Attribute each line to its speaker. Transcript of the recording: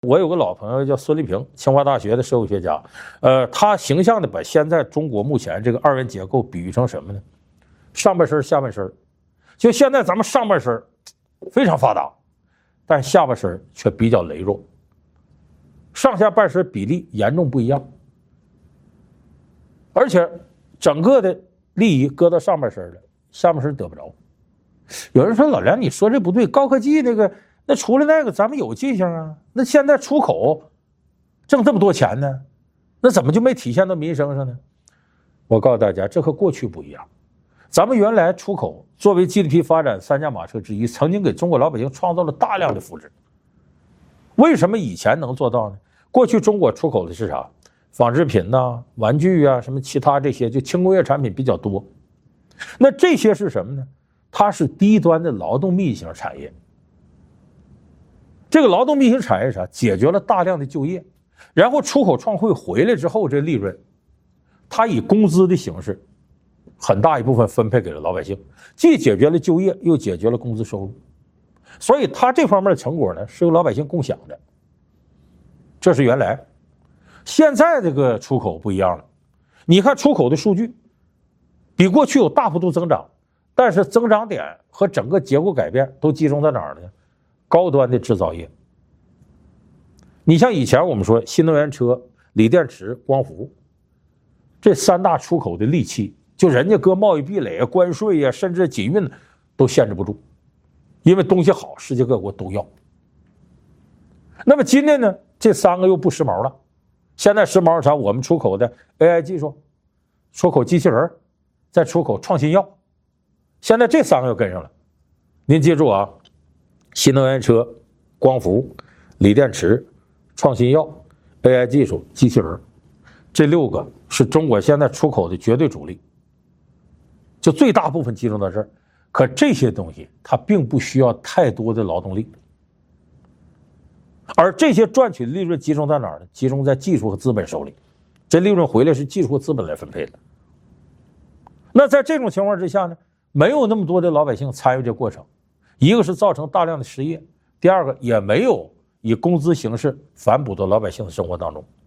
Speaker 1: 我有个老朋友叫孙立平，清华大学的社会学家，他形象的把现在中国目前这个二元结构比喻成什么呢？上半身、下半身。就现在咱们上半身非常发达，但下半身却比较羸弱，上下半身比例严重不一样，而且整个的利益搁到上半身了，下半身得不着。有人说老梁，你说这不对，高科技那除了那个咱们有进项啊，那现在出口挣这么多钱呢，那怎么就没体现到民生上呢？我告诉大家，这和过去不一样。咱们原来出口作为 GDP 发展三驾马车之一，曾经给中国老百姓创造了大量的福祉。为什么以前能做到呢？过去中国出口的是啥？纺织品呐、玩具啊，什么其他这些就轻工业产品比较多。那这些是什么呢？它是低端的劳动密集型产业。这个劳动密集型产业是啥？解决了大量的就业，然后出口创汇回来之后，这利润它以工资的形式很大一部分分配给了老百姓，既解决了就业，又解决了工资收入，所以它这方面的成果呢是由老百姓共享的。这是原来。现在这个出口不一样了，你看出口的数据比过去有大幅度增长，但是增长点和整个结构改变都集中在哪儿呢？高端的制造业。你像以前我们说新能源车、锂电池、光伏这三大出口的利器，就人家搁贸易壁垒啊、关税呀、甚至禁运都限制不住，因为东西好，世界各国都要。那么今天呢，这三个又不时髦了。现在时髦是啥？我们出口的 AI 技术，出口机器人，再出口创新药，现在这三个又跟上了。您记住啊，新能源车、光伏、锂电池、创新药、AI 技术、机器人，这6个是中国现在出口的绝对主力，就最大部分集中到这儿。可这些东西它并不需要太多的劳动力，而这些赚取的利润集中在哪儿呢？集中在技术和资本手里，这利润回来是技术和资本来分配的。那在这种情况之下呢，没有那么多的老百姓参与这过程，一个是造成大量的失业，第二个也没有以工资形式反哺到老百姓的生活当中。